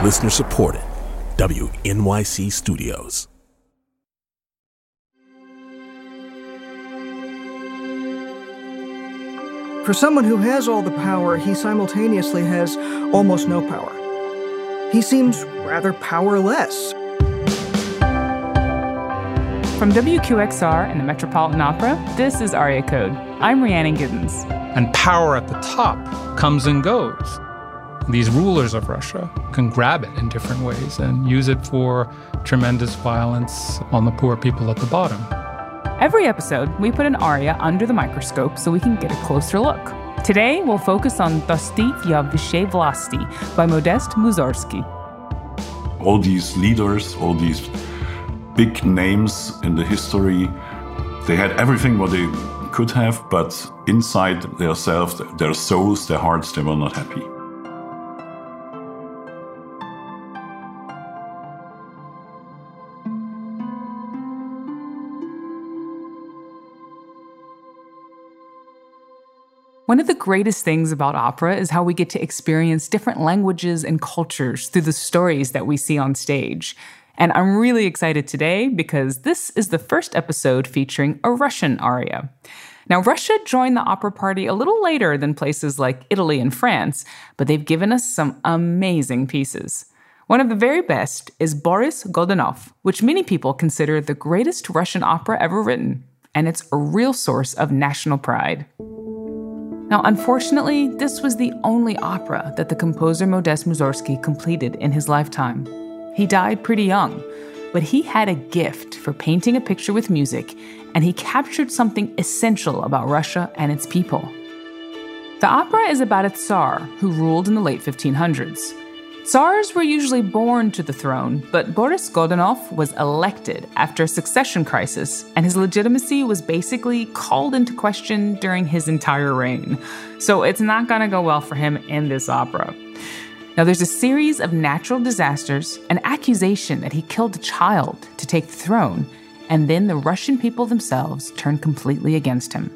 Listener supported. WNYC Studios. For someone who has all the power, he simultaneously has almost no power. He seems rather powerless. From WQXR and the Metropolitan Opera, this is Aria Code. I'm Rhiannon Giddens. And power at the top comes and goes. These rulers of Russia can grab it in different ways and use it for tremendous violence on the poor people at the bottom. Every episode, we put an aria under the microscope so we can get a closer look. Today, we'll focus on Dostyk Ya Vyshey Vlasti by Modest Mussorgsky. All these leaders, all these big names in the history, they had everything what they could have, but inside themselves, their souls, their hearts, they were not happy. One of the greatest things about opera is how we get to experience different languages and cultures through the stories that we see on stage. And I'm really excited today because this is the first episode featuring a Russian aria. Now, Russia joined the opera party a little later than places like Italy and France, but they've given us some amazing pieces. One of the very best is Boris Godunov, which many people consider the greatest Russian opera ever written, and it's a real source of national pride. Now, unfortunately, this was the only opera that the composer Modest Mussorgsky completed in his lifetime. He died pretty young, but he had a gift for painting a picture with music, and he captured something essential about Russia and its people. The opera is about a Tsar who ruled in the late 1500s. Tsars were usually born to the throne, but Boris Godunov was elected after a succession crisis, and his legitimacy was basically called into question during his entire reign. So it's not going to go well for him in this opera. Now, there's a series of natural disasters, an accusation that he killed a child to take the throne, and then the Russian people themselves turn completely against him.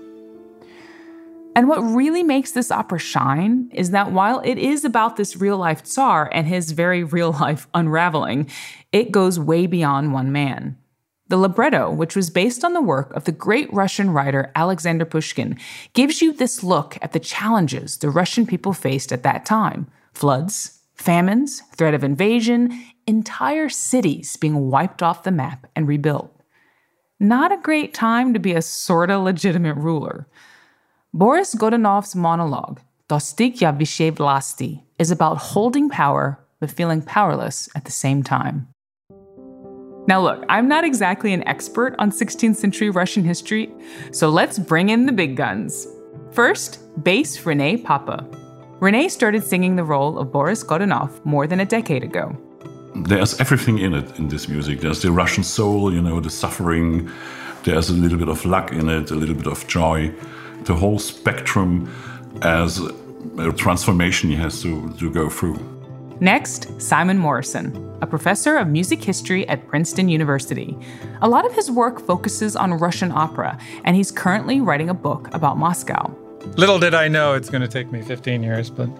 And what really makes this opera shine is that while it is about this real-life Tsar and his very real-life unraveling, it goes way beyond one man. The libretto, which was based on the work of the great Russian writer Alexander Pushkin, gives you this look at the challenges the Russian people faced at that time. Floods, famines, threat of invasion, entire cities being wiped off the map and rebuilt. Not a great time to be a sorta legitimate ruler. Boris Godunov's monologue, Dostyk Ya Vyshey Vlasti, is about holding power but feeling powerless at the same time. Now look, I'm not exactly an expert on 16th century Russian history, so let's bring in the big guns. First, bass Renee Papa. Renee started singing the role of Boris Godunov more than a decade ago. There's everything in it, in this music. There's the Russian soul, the suffering. There's a little bit of luck in it, a little bit of joy. The whole spectrum as a transformation he has to go through. Next, Simon Morrison, a professor of music history at Princeton University. A lot of his work focuses on Russian opera, and he's currently writing a book about Moscow. Little did I know it's going to take me 15 years, but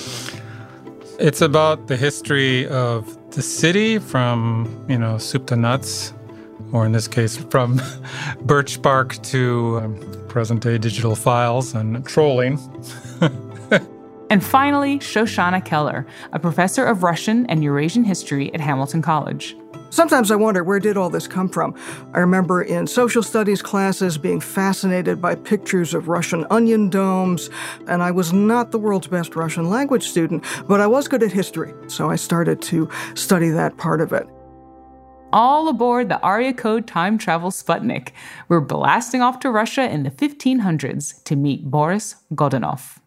it's about the history of the city from, soup to nuts, or in this case, from Birch Bark to present-day digital files and trolling. And finally, Shoshana Keller, a professor of Russian and Eurasian history at Hamilton College. Sometimes I wonder, where did all this come from? I remember in social studies classes being fascinated by pictures of Russian onion domes, and I was not the world's best Russian language student, but I was good at history, so I started to study that part of it. All aboard the Aria Code time travel Sputnik. We're blasting off to Russia in the 1500s to meet Boris Godunov.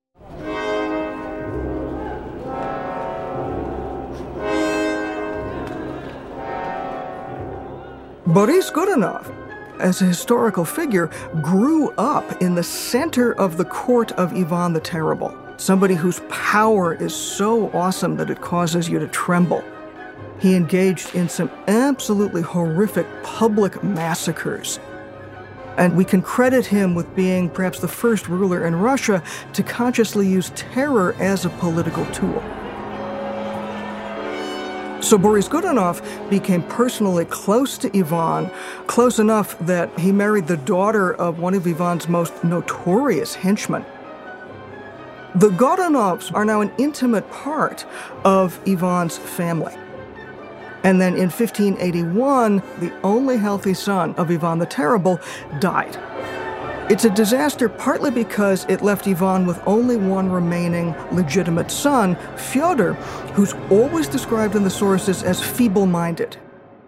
Boris Godunov, as a historical figure, grew up in the center of the court of Ivan the Terrible, somebody whose power is so awesome that it causes you to tremble. He engaged in some absolutely horrific public massacres. And we can credit him with being perhaps the first ruler in Russia to consciously use terror as a political tool. So Boris Godunov became personally close to Ivan, close enough that he married the daughter of one of Ivan's most notorious henchmen. The Godunovs are now an intimate part of Ivan's family. And then in 1581, the only healthy son of Ivan the Terrible died. It's a disaster partly because it left Ivan with only one remaining legitimate son, Fyodor, who's always described in the sources as feeble-minded.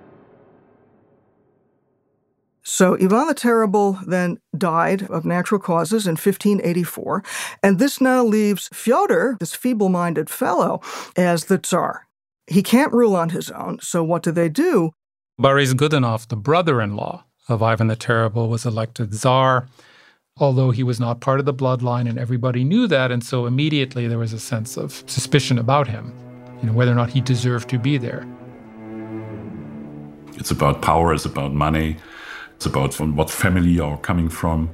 So Ivan the Terrible then died of natural causes in 1584, and this now leaves Fyodor, this feeble-minded fellow, as the Tsar. He can't rule on his own, so what do? Boris Godunov, the brother-in-law of Ivan the Terrible, was elected Tsar, although he was not part of the bloodline, and everybody knew that, and so immediately there was a sense of suspicion about him, whether or not he deserved to be there. It's about power, it's about money, it's about from what family you're coming from.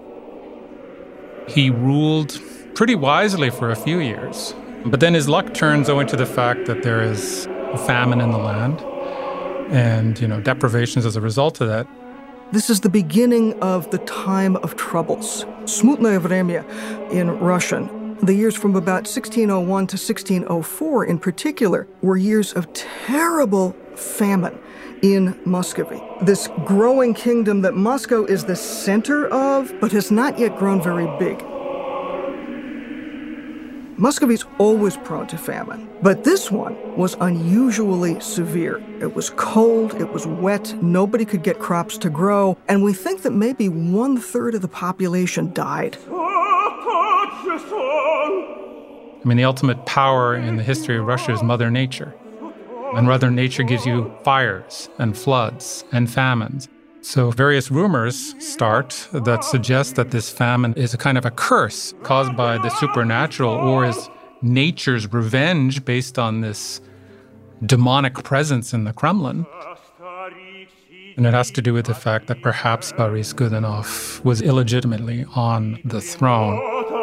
He ruled pretty wisely for a few years, but then his luck turns owing to the fact that there is a famine in the land and, deprivations as a result of that. This is the beginning of the time of troubles. Smutное время in Russian. The years from about 1601 to 1604 in particular were years of terrible famine in Muscovy. This growing kingdom that Moscow is the center of, but has not yet grown very big. Muscovy's always prone to famine, but this one was unusually severe. It was cold, it was wet, nobody could get crops to grow, and we think that maybe 1/3 of the population died. The ultimate power in the history of Russia is Mother Nature. And Mother Nature gives you fires and floods and famines. So various rumors start that suggest that this famine is a kind of a curse caused by the supernatural, or is nature's revenge based on this demonic presence in the Kremlin. And it has to do with the fact that perhaps Boris Godunov was illegitimately on the throne.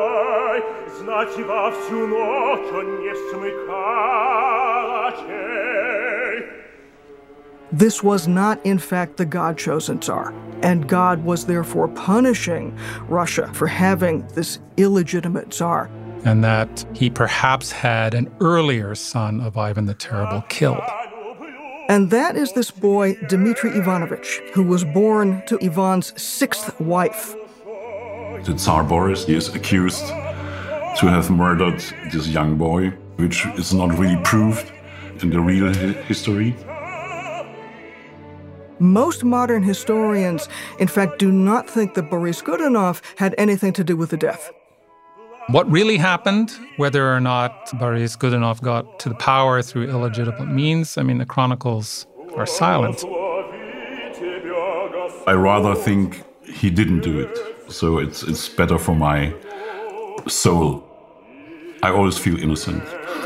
This was not, in fact, the God-chosen Tsar, and God was therefore punishing Russia for having this illegitimate Tsar. And that he perhaps had an earlier son of Ivan the Terrible killed. And that is this boy, Dmitry Ivanovich, who was born to Ivan's 6th wife. The Tsar Boris is accused to have murdered this young boy, which is not really proved in the real history. Most modern historians, in fact, do not think that Boris Godunov had anything to do with the death. What really happened, whether or not Boris Godunov got to the power through illegitimate means, the chronicles are silent. I rather think he didn't do it, so it's better for my soul. I always feel innocent.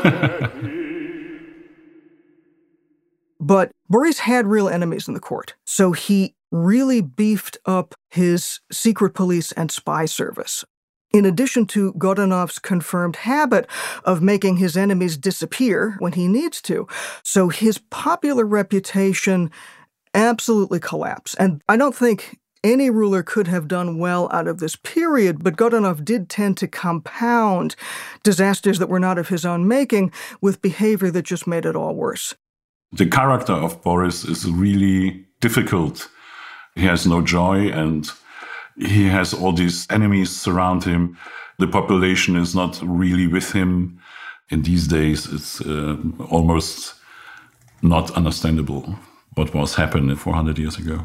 But Boris had real enemies in the court, so he really beefed up his secret police and spy service. In addition to Godunov's confirmed habit of making his enemies disappear when he needs to, so his popular reputation absolutely collapsed. And I don't think any ruler could have done well out of this period, but Godunov did tend to compound disasters that were not of his own making with behavior that just made it all worse. The character of Boris is really difficult. He has no joy, and he has all these enemies surround him. The population is not really with him. In these days, it's almost not understandable what was happening 400 years ago.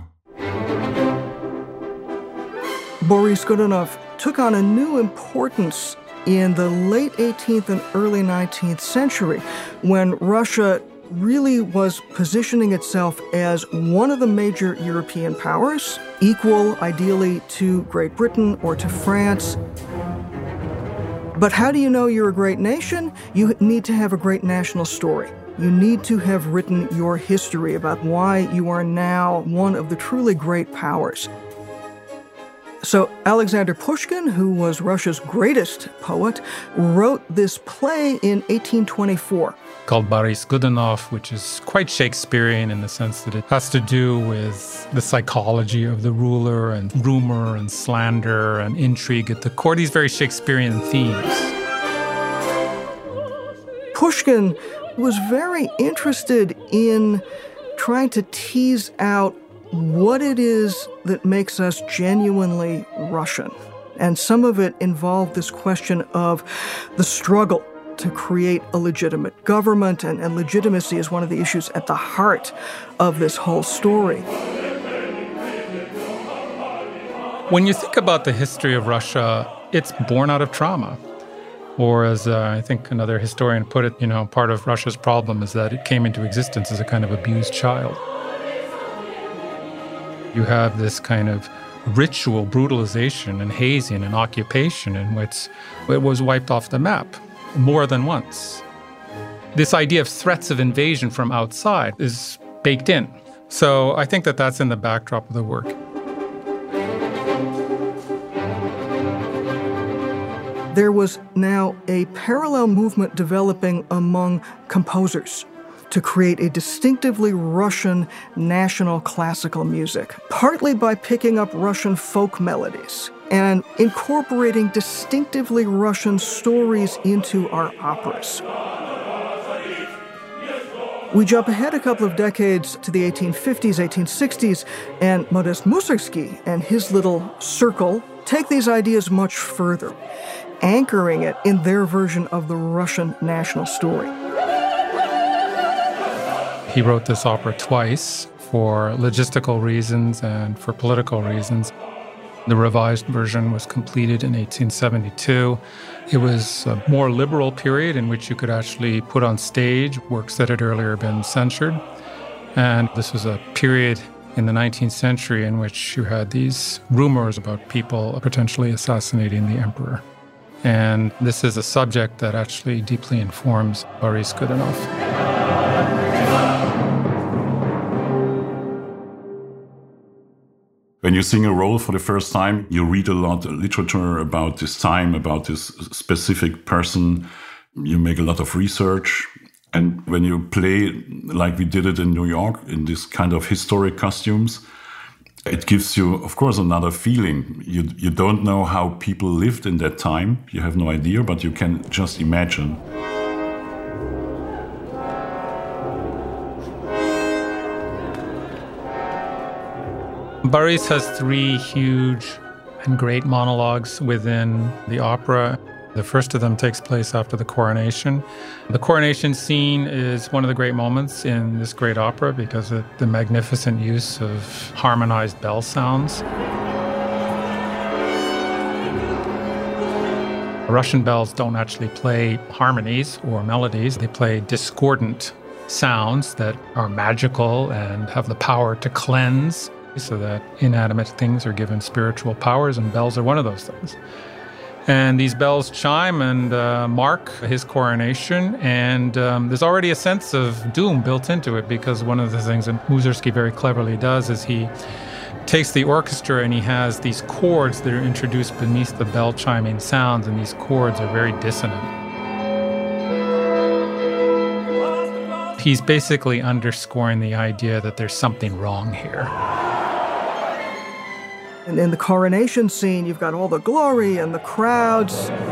Boris Godunov took on a new importance in the late 18th and early 19th century when Russia really was positioning itself as one of the major European powers, equal ideally to Great Britain or to France. But how do you know you're a great nation? You need to have a great national story. You need to have written your history about why you are now one of the truly great powers. So Alexander Pushkin, who was Russia's greatest poet, wrote this play in 1824. Called Boris Godunov, which is quite Shakespearean in the sense that it has to do with the psychology of the ruler and rumor and slander and intrigue at the court. These very Shakespearean themes. Pushkin was very interested in trying to tease out what it is that makes us genuinely Russian. And some of it involved this question of the struggle to create a legitimate government, and legitimacy is one of the issues at the heart of this whole story. When you think about the history of Russia, it's born out of trauma. Or as I think another historian put it, part of Russia's problem is that it came into existence as a kind of abused child. You have this kind of ritual brutalization and hazing and occupation in which it was wiped off the map more than once. This idea of threats of invasion from outside is baked in. So I think that that's in the backdrop of the work. There was now a parallel movement developing among composers to create a distinctively Russian national classical music, partly by picking up Russian folk melodies and incorporating distinctively Russian stories into our operas. We jump ahead a couple of decades to the 1850s, 1860s, and Modest Mussorgsky and his little circle take these ideas much further, anchoring it in their version of the Russian national story. He wrote this opera twice for logistical reasons and for political reasons. The revised version was completed in 1872. It was a more liberal period in which you could actually put on stage works that had earlier been censored. And this was a period in the 19th century in which you had these rumors about people potentially assassinating the emperor. And this is a subject that actually deeply informs Boris Godunov. When you sing a role for the first time, you read a lot of literature about this time, about this specific person. You make a lot of research. And when you play, like we did it in New York, in this kind of historic costumes, it gives you, of course, another feeling. You don't know how people lived in that time. You have no idea, but you can just imagine. Boris has 3 huge and great monologues within the opera. The first of them takes place after the coronation. The coronation scene is one of the great moments in this great opera because of the magnificent use of harmonized bell sounds. Russian bells don't actually play harmonies or melodies. They play discordant sounds that are magical and have the power to cleanse, so that inanimate things are given spiritual powers, and bells are one of those things. And these bells chime and mark his coronation, and there's already a sense of doom built into it, because one of the things that Mussorgsky very cleverly does is he takes the orchestra and he has these chords that are introduced beneath the bell chiming sounds, and these chords are very dissonant. He's basically underscoring the idea that there's something wrong here. And in the coronation scene, you've got all the glory and the crowds.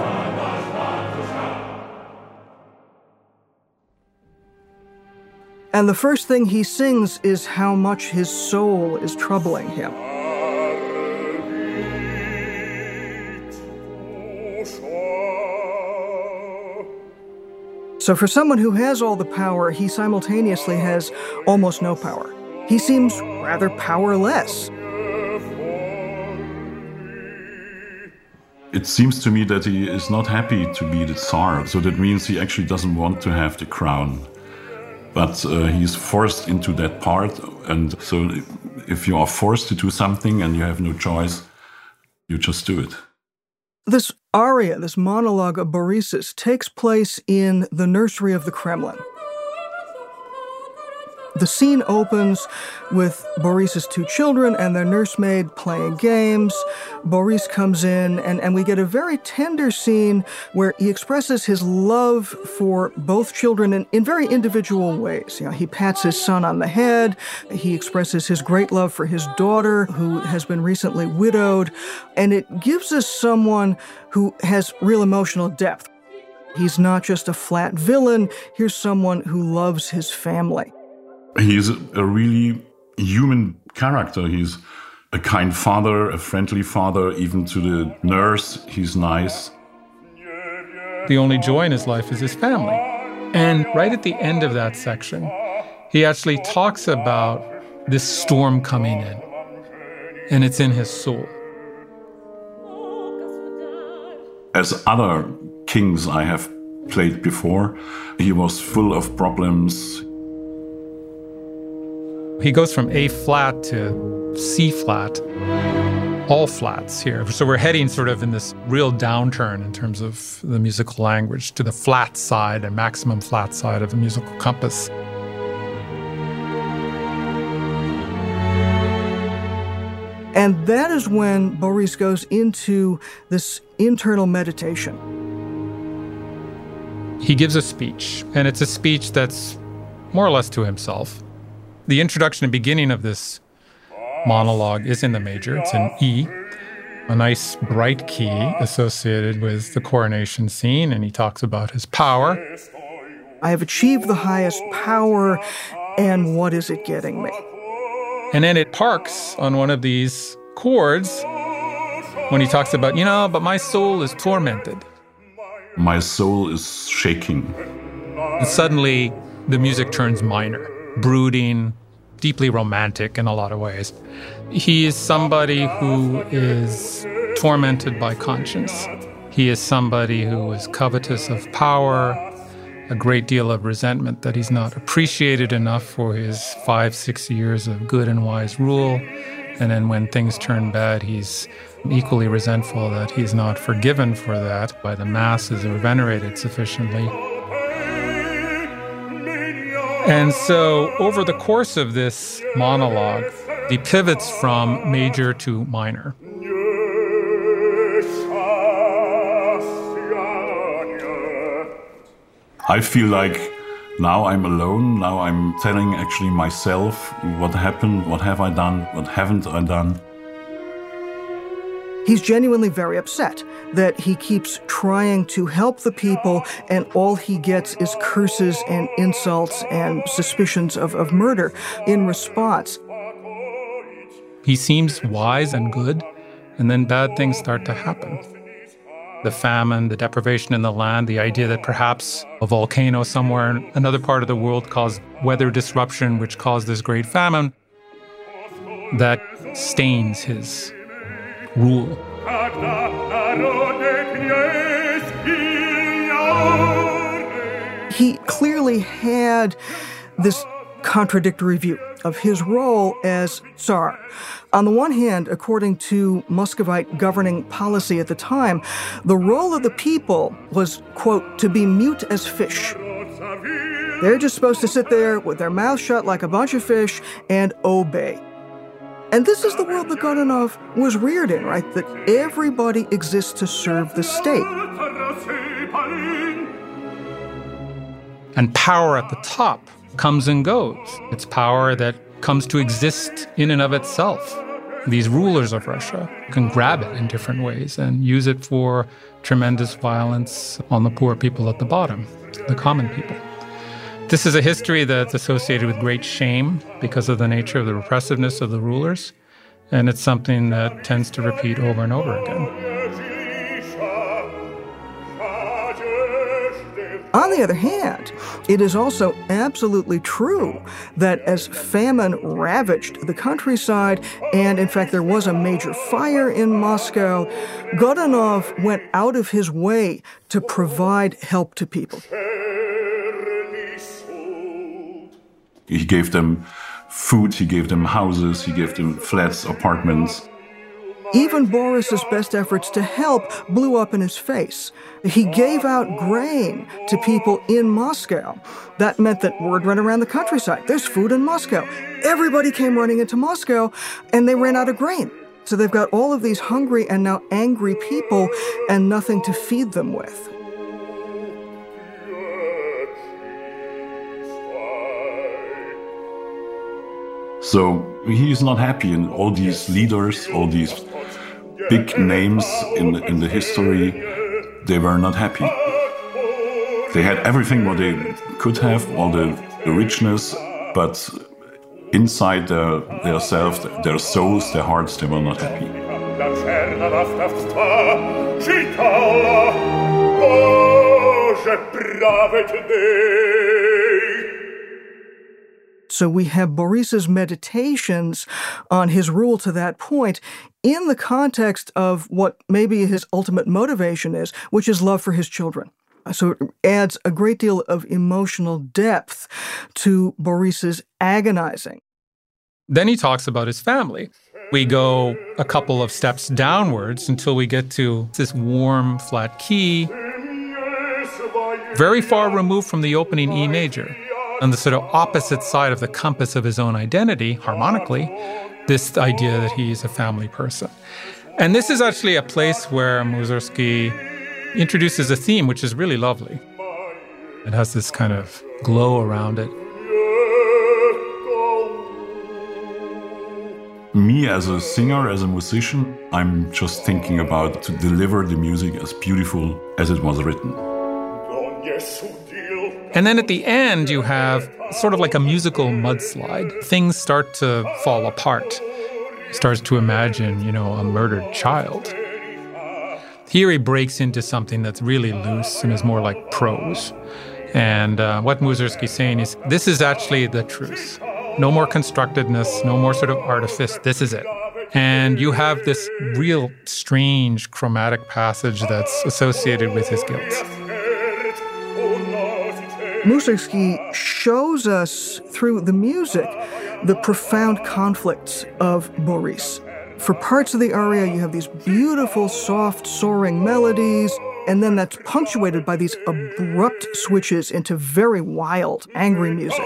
And the first thing he sings is how much his soul is troubling him. So for someone who has all the power, he simultaneously has almost no power. He seems rather powerless. It seems to me that he is not happy to be the Tsar, so that means he actually doesn't want to have the crown. But he's forced into that part, and so if you are forced to do something and you have no choice, you just do it. This aria, this monologue of Boris's, takes place in the nursery of the Kremlin. The scene opens with Boris's two children and their nursemaid playing games. Boris comes in, and we get a very tender scene where he expresses his love for both children in very individual ways. You know, he pats his son on the head. He expresses his great love for his daughter, who has been recently widowed. And it gives us someone who has real emotional depth. He's not just a flat villain. Here's someone who loves his family. He's a really human character. He's a kind father, a friendly father, even to the nurse. He's nice. The only joy in his life is his family. And right at the end of that section, he actually talks about this storm coming in. And it's in his soul. As other kings I have played before, he was full of problems. He goes from A flat to C flat, all flats here. So we're heading sort of in this real downturn in terms of the musical language to the flat side and maximum flat side of the musical compass. And that is when Boris goes into this internal meditation. He gives a speech, and it's a speech that's more or less to himself. The introduction and beginning of this monologue is in the major. It's in E, a nice bright key associated with the coronation scene, and he talks about his power. I have achieved the highest power, and what is it getting me? And then it parks on one of these chords when he talks about, but my soul is tormented. My soul is shaking. And suddenly the music turns minor, brooding, deeply romantic in a lot of ways. He is somebody who is tormented by conscience. He is somebody who is covetous of power, a great deal of resentment that he's not appreciated enough for his 5-6 years of good and wise rule. And then when things turn bad, he's equally resentful that he's not forgiven for that by the masses or venerated sufficiently. And so over the course of this monologue, he pivots from major to minor. I feel like now I'm alone. Now I'm telling actually myself what happened, what have I done, what haven't I done. He's genuinely very upset that he keeps trying to help the people, and all he gets is curses and insults and suspicions of murder in response. He seems wise and good, and then bad things start to happen. The famine, the deprivation in the land, the idea that perhaps a volcano somewhere in another part of the world caused weather disruption, which caused this great famine, that stains his rule. He clearly had this contradictory view of his role as Tsar. On the one hand, according to Muscovite governing policy at the time, the role of the people was, quote, to be mute as fish. They're just supposed to sit there with their mouths shut like a bunch of fish and obey. And this is the world that Godunov was reared in, right? That everybody exists to serve the state. And power at the top comes and goes. It's power that comes to exist in and of itself. These rulers of Russia can grab it in different ways and use it for tremendous violence on the poor people at the bottom, the common people. This is a history that's associated with great shame because of the nature of the repressiveness of the rulers, and it's something that tends to repeat over and over again. On the other hand, it is also absolutely true that as famine ravaged the countryside, and in fact there was a major fire in Moscow, Godunov went out of his way to provide help to people. He gave them food, he gave them houses, he gave them flats, apartments. Even Boris's best efforts to help blew up in his face. He gave out grain to people in Moscow. That meant that word went around the countryside. There's food in Moscow. Everybody came running into Moscow, and they ran out of grain. So they've got all of these hungry and now angry people and nothing to feed them with. So he's not happy, and all these leaders, all these big names in the history, they were not happy. They had everything what they could have, all the richness, but inside their self, their souls, their hearts, they were not happy. So we have Boris's meditations on his rule to that point in the context of what maybe his ultimate motivation is, which is love for his children. So it adds a great deal of emotional depth to Boris's agonizing. Then he talks about his family. We go a couple of steps downwards until we get to this warm, flat key, very far removed from the opening E major. On the sort of opposite side of the compass of his own identity, harmonically, this idea that he's a family person. And this is actually a place where Mussorgsky introduces a theme which is really lovely. It has this kind of glow around it. Me as a singer, as a musician, I'm just thinking about to deliver the music as beautiful as it was written. And then at the end, you have sort of like a musical mudslide. Things start to fall apart. He starts to imagine, a murdered child. Here he breaks into something that's really loose and is more like prose. And what Mussorgsky's saying is, this is actually the truth. No more constructedness, no more sort of artifice. This is it. And you have this real strange chromatic passage that's associated with his guilt. Mussorgsky shows us through the music the profound conflicts of Boris. For parts of the aria, you have these beautiful, soft, soaring melodies, and then that's punctuated by these abrupt switches into very wild, angry music.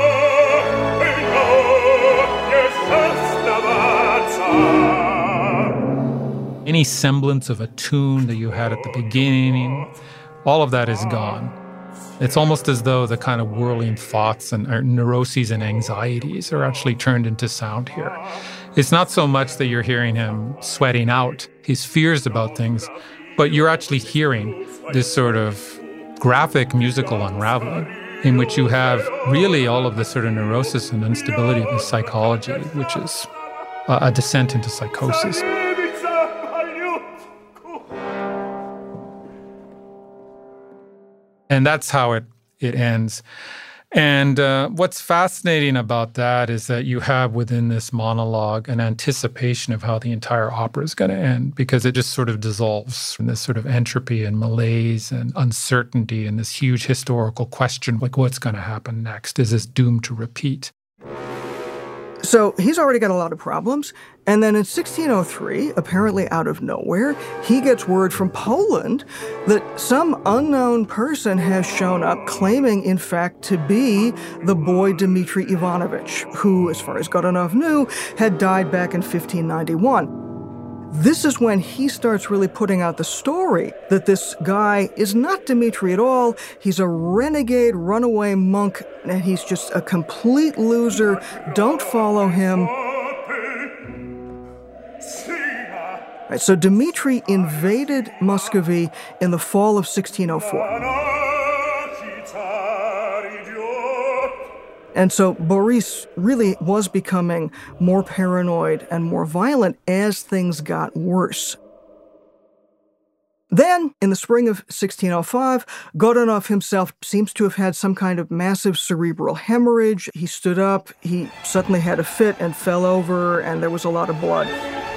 Any semblance of a tune that you had at the beginning, all of that is gone. It's almost as though the kind of whirling thoughts and neuroses and anxieties are actually turned into sound here. It's not so much that you're hearing him sweating out his fears about things, but you're actually hearing this sort of graphic musical unraveling in which you have really all of the sort of neurosis and instability of his psychology, which is a descent into psychosis. And that's how it ends. And what's fascinating about that is that you have within this monologue an anticipation of how the entire opera is going to end, because it just sort of dissolves in this sort of entropy and malaise and uncertainty and this huge historical question, like what's going to happen next? Is this doomed to repeat? So he's already got a lot of problems. And then in 1603, apparently out of nowhere, he gets word from Poland that some unknown person has shown up claiming, in fact, to be the boy Dmitri Ivanovich, who, as far as Godunov knew, had died back in 1591. This is when he starts really putting out the story that this guy is not Dmitri at all. He's a renegade, runaway monk, and he's just a complete loser. Don't follow him. Right, so Dmitri invaded Muscovy in the fall of 1604. And so Boris really was becoming more paranoid and more violent as things got worse. Then, in the spring of 1605, Godunov himself seems to have had some kind of massive cerebral hemorrhage. He stood up, he suddenly had a fit and fell over, and there was a lot of blood.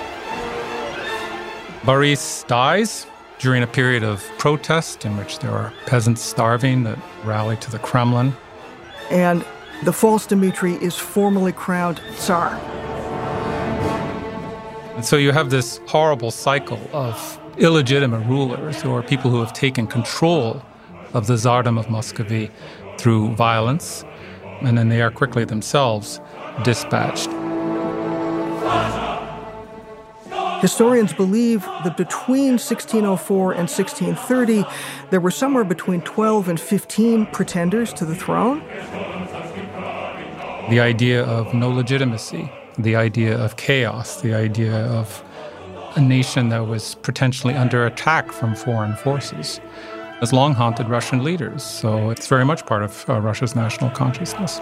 Boris dies during a period of protest in which there are peasants starving that rally to the Kremlin. And the false Dmitri is formally crowned Tsar. So you have this horrible cycle of illegitimate rulers or people who have taken control of the Tsardom of Muscovy through violence, and then they are quickly themselves dispatched. Historians believe that between 1604 and 1630, there were somewhere between 12 and 15 pretenders to the throne. The idea of no legitimacy, the idea of chaos, the idea of a nation that was potentially under attack from foreign forces has long haunted Russian leaders. So it's very much part of Russia's national consciousness.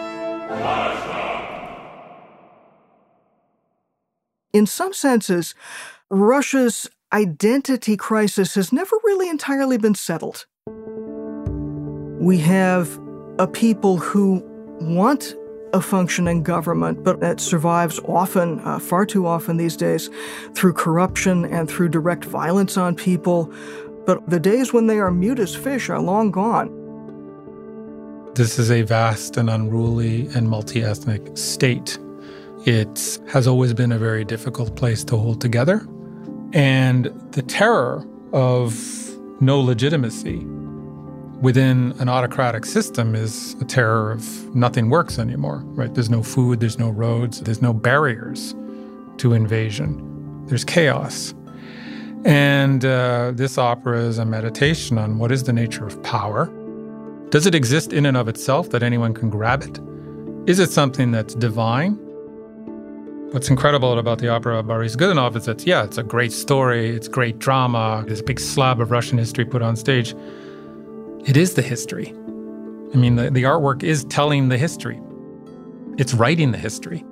In some senses, Russia's identity crisis has never really entirely been settled. We have a people who want a functioning government, but that survives often, far too often these days, through corruption and through direct violence on people. But the days when they are mute as fish are long gone. This is a vast and unruly and multi-ethnic state. It has always been a very difficult place to hold together. And the terror of no legitimacy within an autocratic system is a terror of nothing works anymore, right? There's no food, there's no roads, there's no barriers to invasion. There's chaos. And this opera is a meditation on what is the nature of power. Does it exist in and of itself that anyone can grab it? Is it something that's divine? What's incredible about the opera of Boris Godunov is that, it's a great story, it's great drama, there's a big slab of Russian history put on stage. It is the history. I mean, the artwork is telling the history. It's writing the history.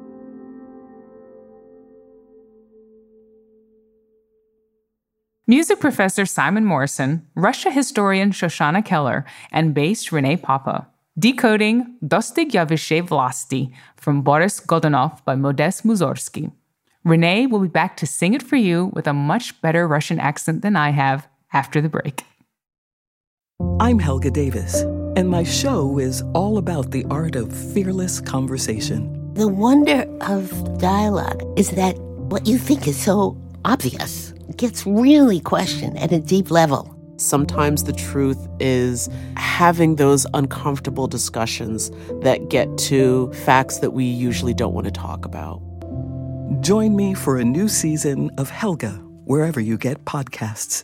Music professor Simon Morrison, Russia historian Shoshana Keller, and bass Renee Papa. Decoding Dostig ya Vyshey Vlasti from Boris Godunov by Modest Mussorgsky. Renee will be back to sing it for you with a much better Russian accent than I have after the break. I'm Helga Davis, and my show is all about the art of fearless conversation. The wonder of dialogue is that what you think is so obvious gets really questioned at a deep level. Sometimes the truth is having those uncomfortable discussions that get to facts that we usually don't want to talk about. Join me for a new season of Helga, wherever you get podcasts.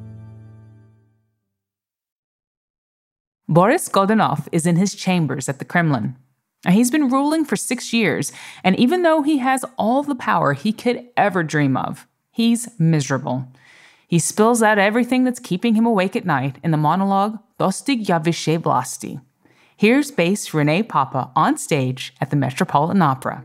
Boris Godunov is in his chambers at the Kremlin. He's been ruling for 6 years, and even though he has all the power he could ever dream of, he's miserable. He spills out everything that's keeping him awake at night in the monologue Dostig ya Vyshey Vlasti. Here's bass Renee Papa on stage at the Metropolitan Opera.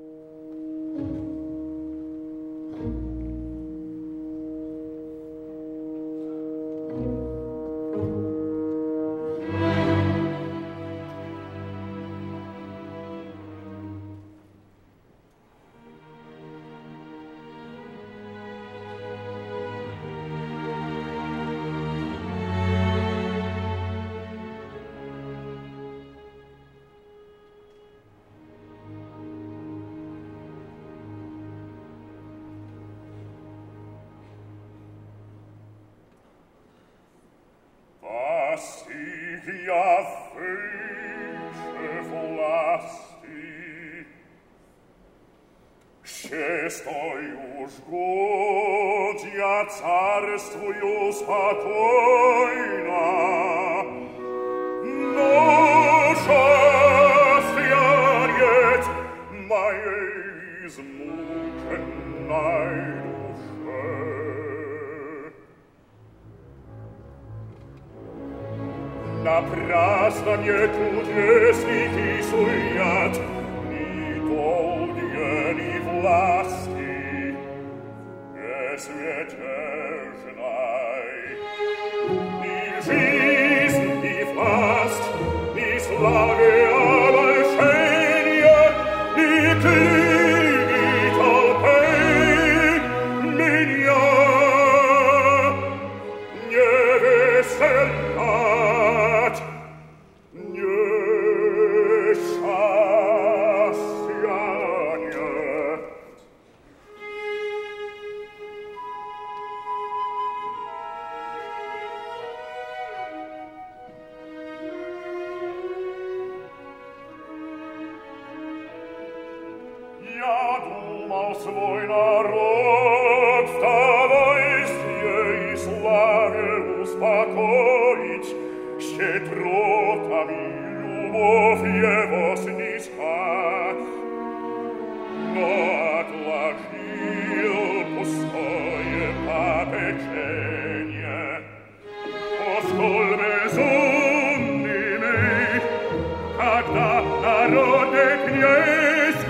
Напрасно не трудности суят, ни долги, ни власти, безмятежной. Ни жизнь, ни власть, ни славы обольщения, ни крики толпы меня не веселят. svoj narod wstawajcie i sławę uspokoić, щедротами любовь его снискать. Но отложил пустое попечение, постоль безумными, когда народный князь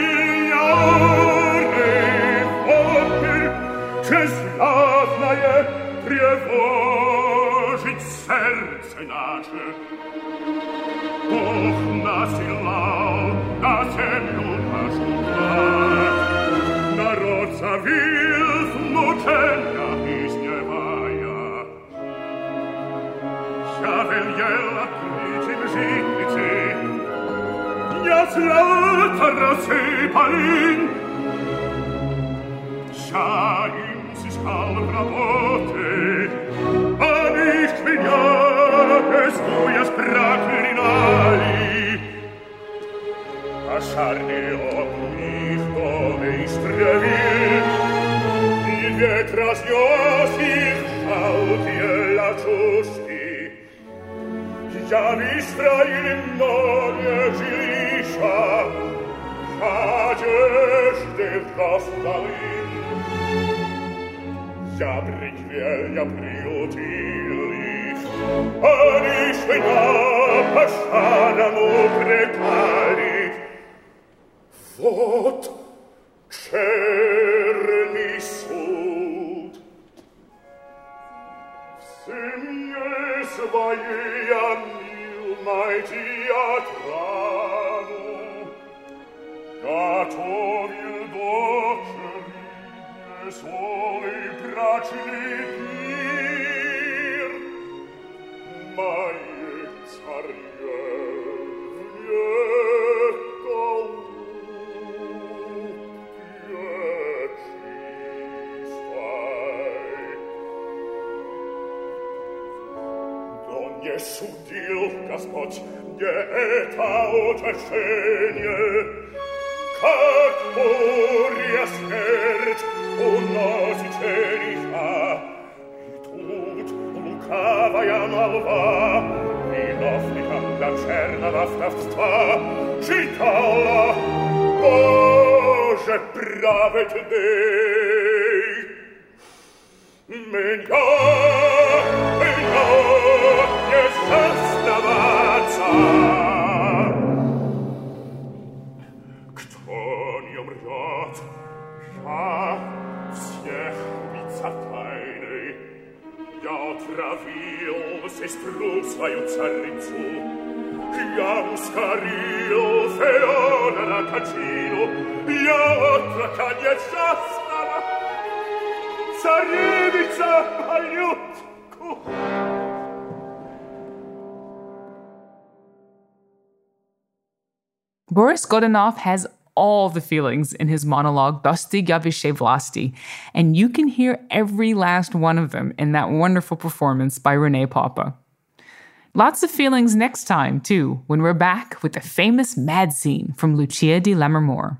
Звездное тревожить сердце наше. Бог насылал на землю нашу власть. Народ завил в мучениях изнемая. Я велел открыть им житницы, я злато рассыпали. Я им сыскал работы, они ж меня, пестуясь, проклинали. Пожарный огонь их доме истребил, и ветер разнес их жалкие лачушки. Я выстроил многие жилища, одежды раздали. Я прикрыл, я приютил их, они ж меня пожаром упрекали. Вот черный суд. В семье своей я мил найти отраду, готовил дочери свой брачный пир. Мои царевне голубке чистой. Но не судил Господь мне это утешение, как буря смерть уносит жениха. И тут лукавая молва виновника дочерного вдовства читала: Боже праведный, меня не заставаться. Я всех убийца тайный, я отравил сестру свою царицу, я ускорил Феодора кончину, я отрока несчастного, царевица малютку. Boris Godunov has all the feelings in his monologue Dosti Gavishe Vlasti, and you can hear every last one of them in that wonderful performance by Renee Papa. Lots of feelings next time, too, when we're back with the famous Mad Scene from Lucia di Lammermoor.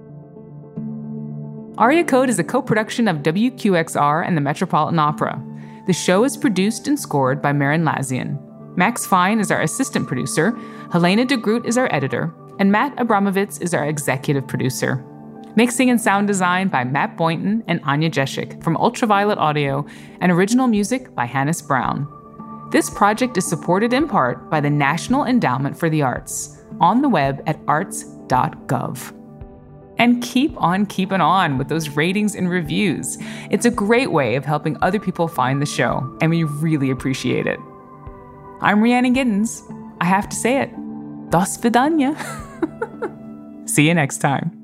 Aria Code is a co-production of WQXR and the Metropolitan Opera. The show is produced and scored by Marin Lazian. Max Fine is our assistant producer, Helena de Groot is our editor, and Matt Abramovitz is our executive producer. Mixing and sound design by Matt Boynton and Anya Jeshik from Ultraviolet Audio, and original music by Hannes Brown. This project is supported in part by the National Endowment for the Arts, on the web at arts.gov. And keep on keeping on with those ratings and reviews. It's a great way of helping other people find the show, and we really appreciate it. I'm Rhiannon Giddens. I have to say it. Do svidaniya. See you next time.